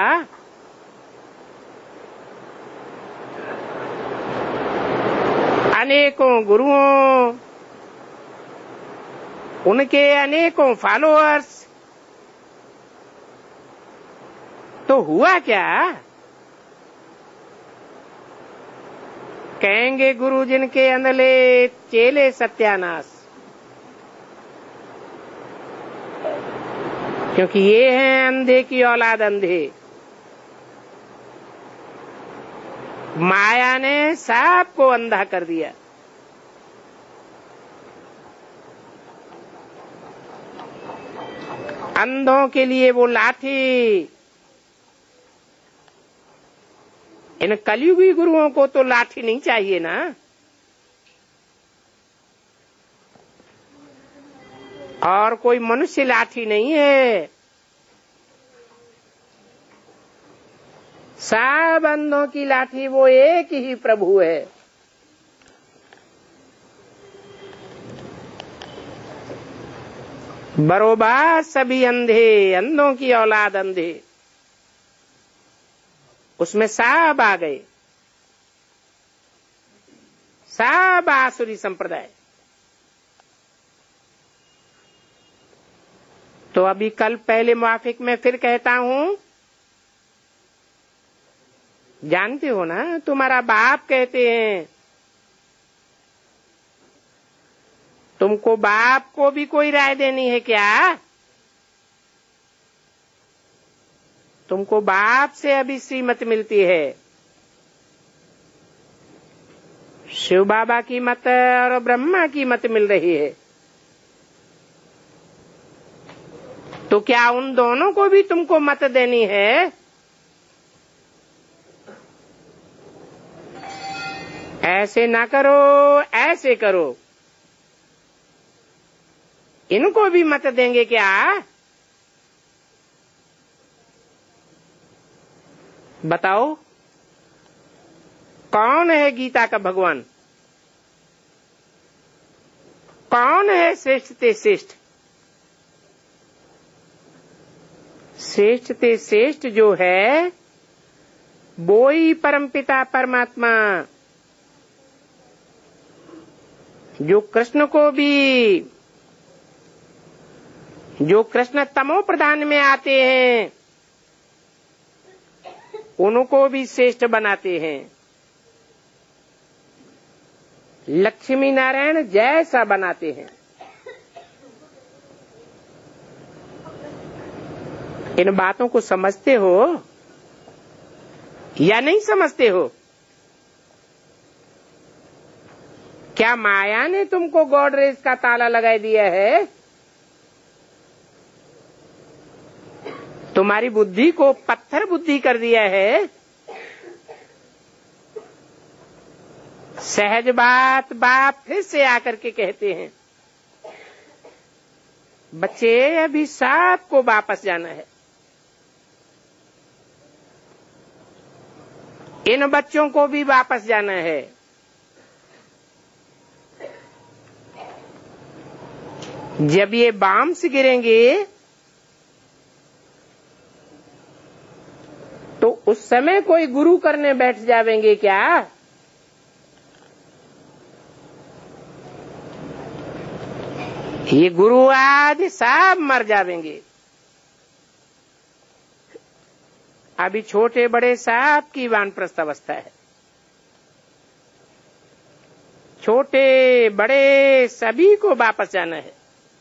अनेकों गुरुओं, उनके अनेकों फॉलोअर्स, तो हुआ क्या? कहेंगे गुरु जिनके अंधले चेले सत्यानाश। क्योंकि ये हैं अंधे की औलाद अंधे। माया ने सबको अंधा कर दिया। अंधों के लिए वो लाठी। इन कलयुगी गुरुओं को तो लाठी नहीं चाहिए ना। और कोई मनुष्य लाठी नहीं है। सब अंधों की लाठी वो एक ही प्रभु है। बरोबर सभी अंधे, अंधों की औलाद अंधे, उसमें सब आ गए, सब आसुरी संप्रदाय। तो अभी कल पहले मुआफिक में फिर कहता हूं, जानते हो ना, तुम्हारा बाप कहते हैं, तुमको बाप को भी कोई राय देनी है क्या? तुमको बाप से अभी श्रीमत मिलती है, शिव बाबा की मत और ब्रह्मा की मत मिल रही है। तो क्या उन दोनों को भी तुमको मत देनी है? ऐसे ना करो, ऐसे करो, इनको भी मत देंगे क्या? बताओ, कौन है गीता का भगवान? कौन है श्रेष्ठ ते श्रेष्ठ? श्रेष्ठ ते श्रेष्ठ जो है वो ही परमपिता परमात्मा, जो कृष्ण को भी, जो कृष्ण तमो प्रधान में आते हैं उनको भी श्रेष्ठ बनाते हैं, लक्ष्मी नारायण जैसा बनाते हैं। इन बातों को समझते हो या नहीं समझते हो? क्या माया ने तुमको गॉडरेज का ताला लगा दिया है? तुम्हारी बुद्धि को पत्थर बुद्धि कर दिया है? सहज बात बाप फिर से आकर के कहते हैं, बच्चे अभी सबको वापस जाना है। इन बच्चों को भी वापस जाना है। जब ये बाम से गिरेंगे तो उस समय कोई गुरु करने बैठ जावेंगे क्या? ये गुरु आज सब मर जावेंगे। अभी छोटे बड़े सब की वानप्रस्थ अवस्था है, छोटे बड़े सभी को वापस जाना है।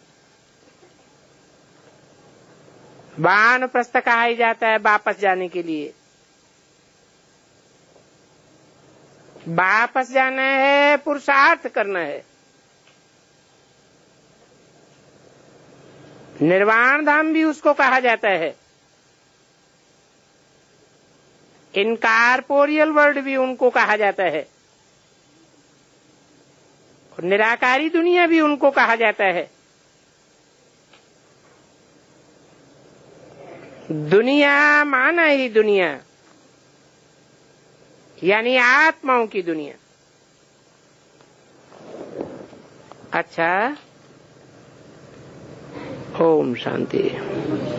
वानप्रस्थ कहा ही जाता है वापस जाने के लिए। वापस जाना है, पुरुषार्थ करना है। निर्वाण धाम भी उसको कहा जाता है, इनकॉर्पोरियल वर्ल्ड भी उनको कहा जाता है, और निराकारी दुनिया भी उनको कहा जाता है। दुनिया माना ही दुनिया, यानी आत्माओं की दुनिया। अच्छा, ओम शांति।